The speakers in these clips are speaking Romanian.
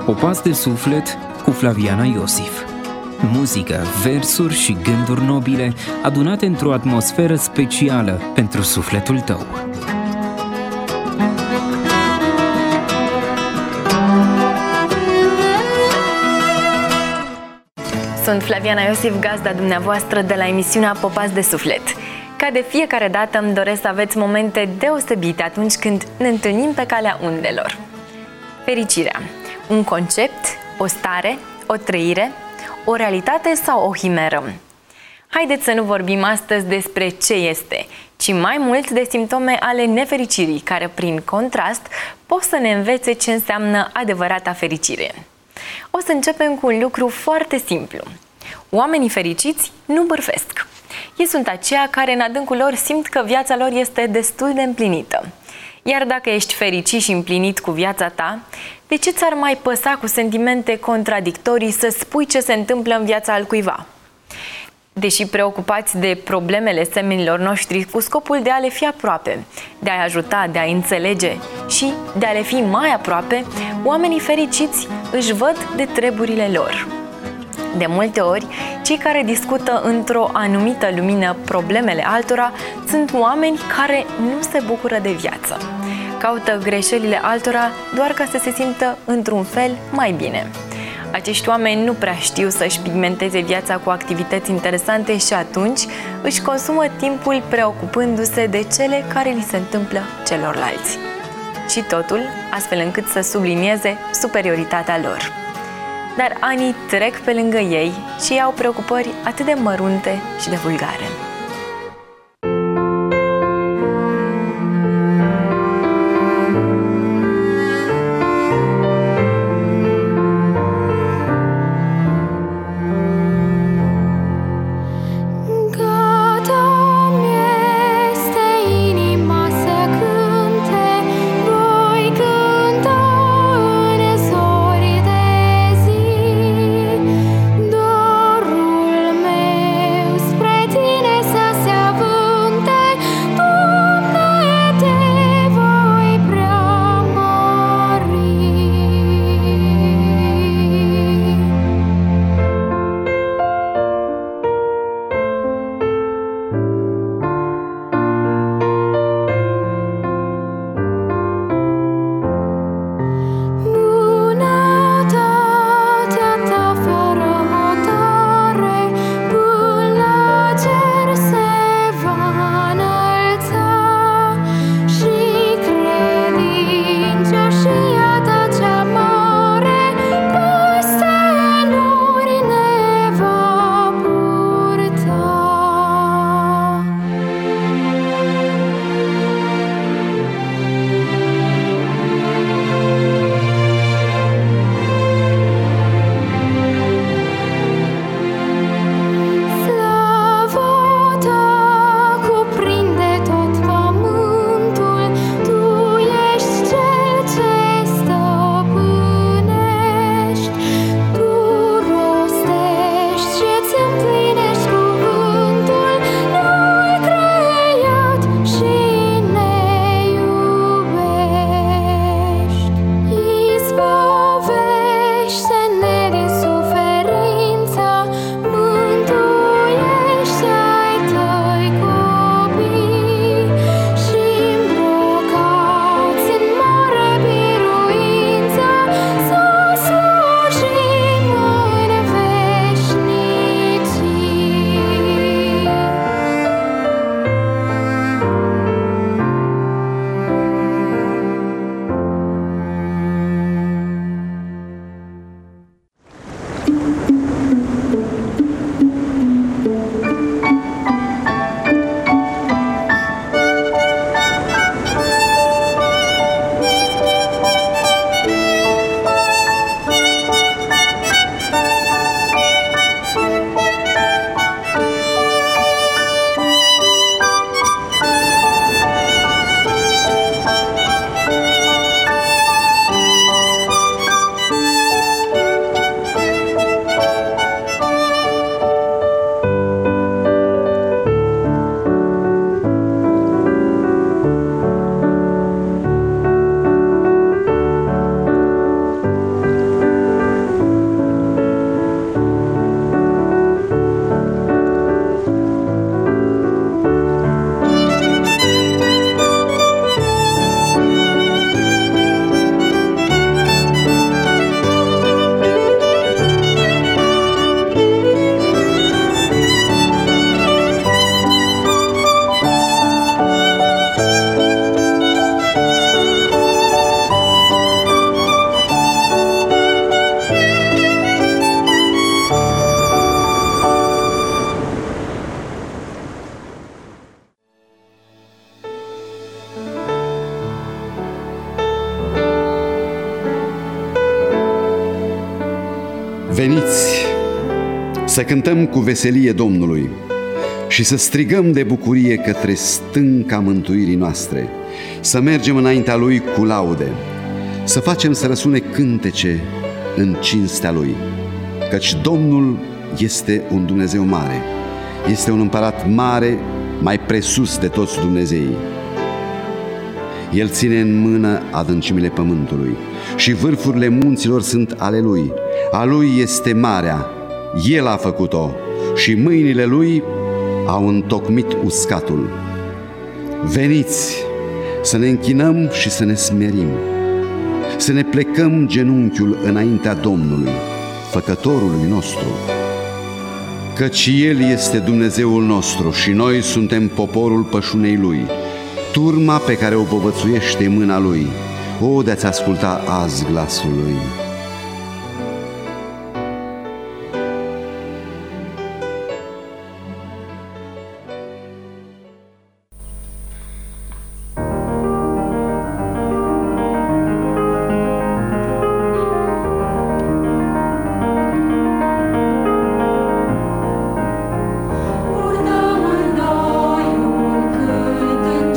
Popas de suflet cu Flaviana Iosif. Muzică, versuri și gânduri nobile adunate într-o atmosferă specială pentru sufletul tău. Sunt Flaviana Iosif, gazda dumneavoastră de la emisiunea Popas de suflet. Ca de fiecare dată îmi doresc să aveți momente deosebite atunci când ne întâlnim pe calea undelor. Fericirea. Un concept, o stare, o trăire, o realitate sau o himeră? Haideți să nu vorbim astăzi despre ce este, ci mai mult de simptome ale nefericirii, care prin contrast pot să ne învețe ce înseamnă adevărata fericire. O să începem cu un lucru foarte simplu. Oamenii fericiți nu bârfesc. Ei sunt aceia care în adâncul lor simt că viața lor este destul de împlinită. Iar dacă ești fericit și împlinit cu viața ta, de ce ți-ar mai păsa cu sentimente contradictorii să spui ce se întâmplă în viața altcuiva? Deși preocupați de problemele semenilor noștri cu scopul de a le fi aproape, de a-i ajuta, de a-i înțelege și de a le fi mai aproape, oamenii fericiți își văd de treburile lor. De multe ori, cei care discută într-o anumită lumină problemele altora sunt oameni care nu se bucură de viață. Caută greșelile altora doar ca să se simtă într-un fel mai bine. Acești oameni nu prea știu să-și pigmenteze viața cu activități interesante și atunci își consumă timpul preocupându-se de cele care li se întâmplă celorlalți. Și totul astfel încât să sublinieze superioritatea lor. Dar anii trec pe lângă ei și ei au preocupări atât de mărunte și de vulgare. Dorul meu spre tine Veniți să cântăm cu veselie Domnului și să strigăm de bucurie către stânca mântuirii noastre, să mergem înaintea Lui cu laude, să facem să răsune cântece în cinstea Lui, căci Domnul este un Dumnezeu mare, este un împărat mare, mai presus de toți Dumnezeii. El ține în mână adâncimile pământului și vârfurile munților sunt ale Lui. A Lui este marea, El a făcut-o și mâinile Lui au întocmit uscatul. Veniți să ne închinăm și să ne smerim, să ne plecăm genunchiul înaintea Domnului, Făcătorului nostru. Căci El este Dumnezeul nostru și noi suntem poporul pășunei Lui, turma pe care o povățuiește mâna Lui. O, de-ați asculta azi glasul Lui!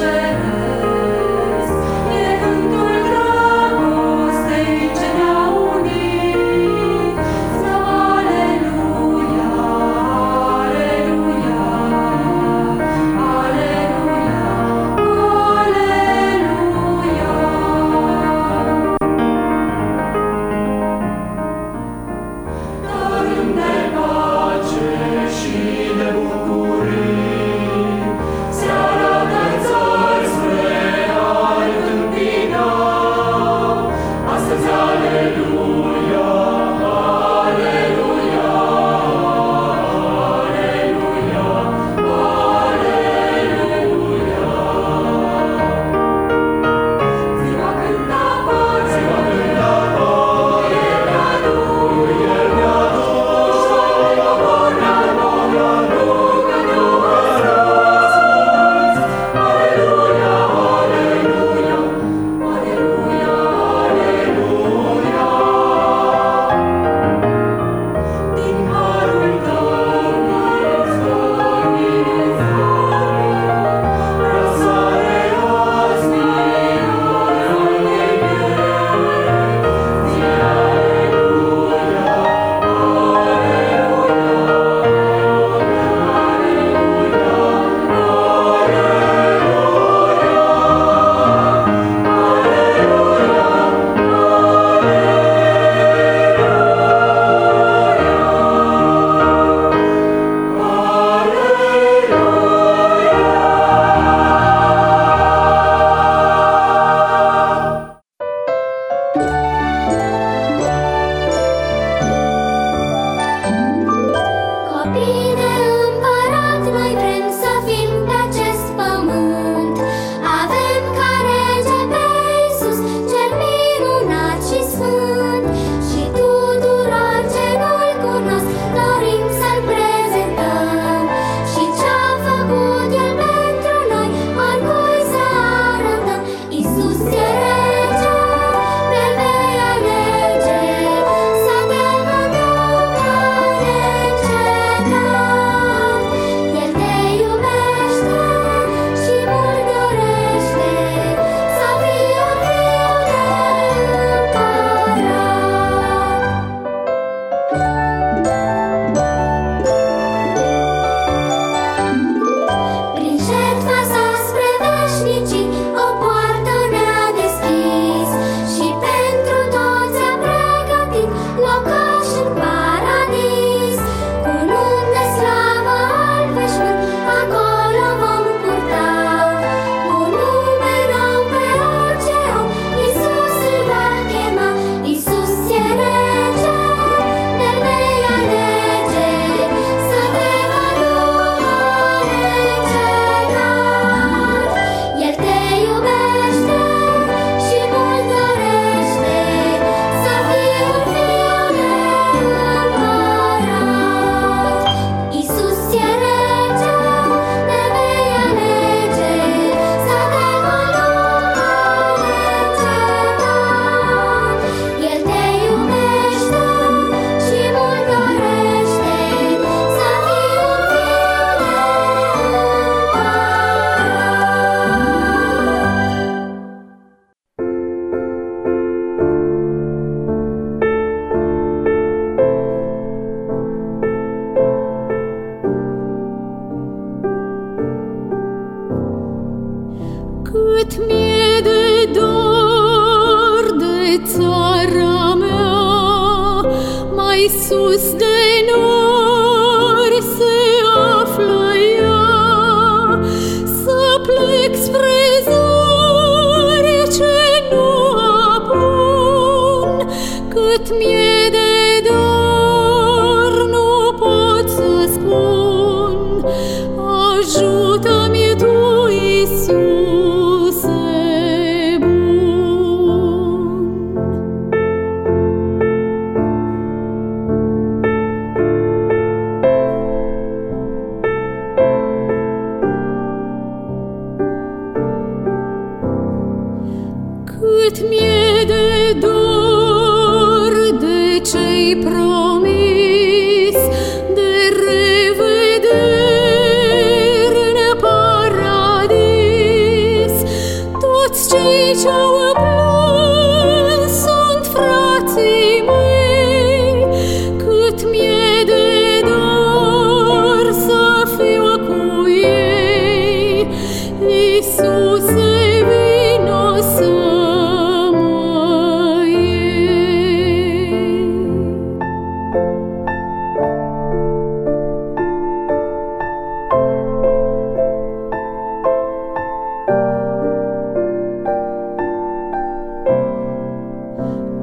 Now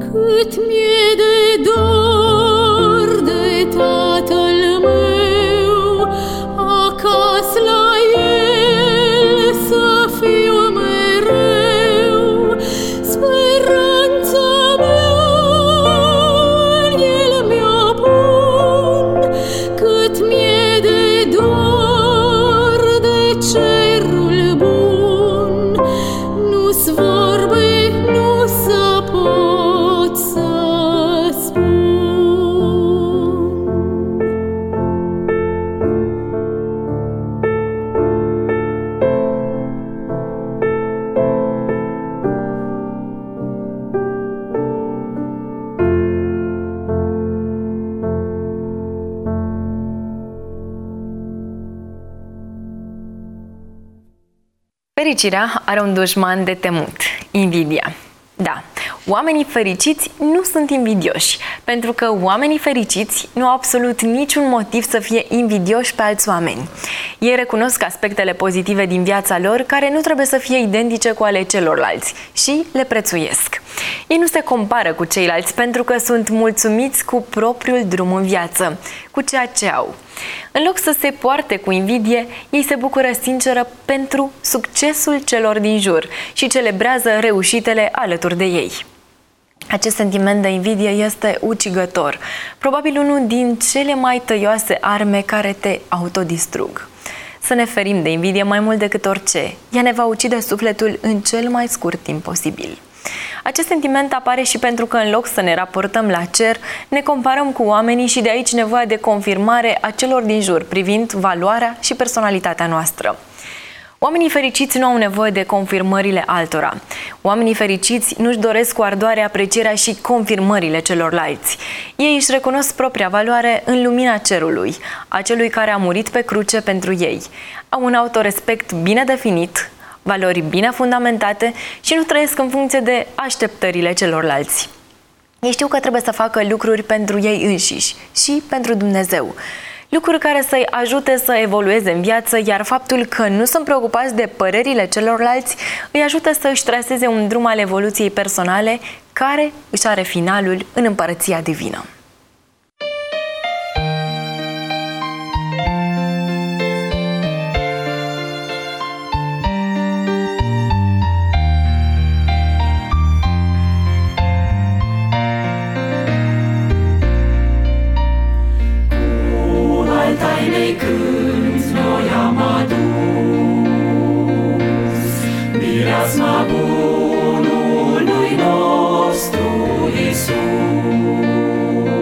Cât mi-e de dor de tatăl meu, acasă la el să fiu mereu. Speranța mea în el mi-o pun, cât mi-e de dor de cerul bun. Nu-s vorbe, nu să pot să spun. Fericirea are un dușman de temut, invidia. Da, oamenii fericiți nu sunt invidioși, pentru că oamenii fericiți nu au absolut niciun motiv să fie invidioși pe alți oameni. Ei recunosc aspectele pozitive din viața lor, care nu trebuie să fie identice cu ale celorlalți, și le prețuiesc. Ei nu se compară cu ceilalți pentru că sunt mulțumiți cu propriul drum în viață, cu ceea ce au. În loc să se poarte cu invidie, ei se bucură sinceră pentru succesul celor din jur și celebrează reușitele alături de ei. Acest sentiment de invidie este ucigător, probabil unul din cele mai tăioase arme care te autodistrug. Să ne ferim de invidie mai mult decât orice. Ea ne va ucide sufletul în cel mai scurt timp posibil. Acest sentiment apare și pentru că, în loc să ne raportăm la cer, ne comparăm cu oamenii și de aici nevoia de confirmare a celor din jur privind valoarea și personalitatea noastră. Oamenii fericiți nu au nevoie de confirmările altora. Oamenii fericiți nu-și doresc cu ardoare aprecierea și confirmările celorlalți. Ei își recunosc propria valoare în lumina cerului, a celui care a murit pe cruce pentru ei. Au un autorespect bine definit, valori bine fundamentate și nu trăiesc în funcție de așteptările celorlalți. Ei știu că trebuie să facă lucruri pentru ei înșiși și pentru Dumnezeu. Lucruri care să-i ajute să evolueze în viață, iar faptul că nu sunt preocupați de părerile celorlalți îi ajută să își traseze un drum al evoluției personale care își are finalul în Împărăția Divină. Când noi am adus mireasma bunului nostru Iisus.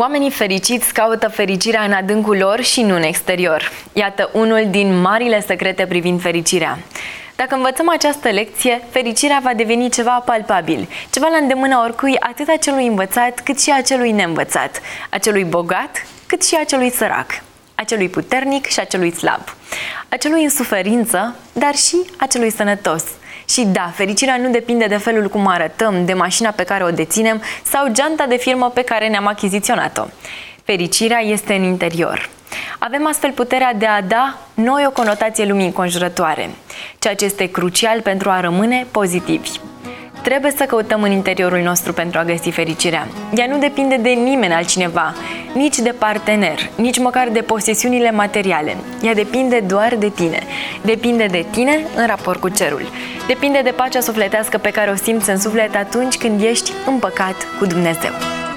Oamenii fericiți caută fericirea în adâncul lor și nu în exterior. Iată unul din marile secrete privind fericirea. Dacă învățăm această lecție, fericirea va deveni ceva palpabil, ceva la îndemâna oricui, atât a celui învățat cât și a celui neînvățat, a celui bogat cât și a celui sărac, a celui puternic și a celui slab, a celui în suferință, dar și a celui sănătos. Și da, fericirea nu depinde de felul cum arătăm, de mașina pe care o deținem sau geanta de firmă pe care ne-am achiziționat-o. Fericirea este în interior. Avem astfel puterea de a da noi o conotație lumii înconjurătoare, ceea ce este crucial pentru a rămâne pozitivi. Trebuie să căutăm în interiorul nostru pentru a găsi fericirea. Ea nu depinde de nimeni altcineva, nici de partener, nici măcar de posesiunile materiale. Ea depinde doar de tine. Depinde de tine în raport cu cerul. Depinde de pacea sufletească pe care o simți în suflet atunci când ești împăcat cu Dumnezeu.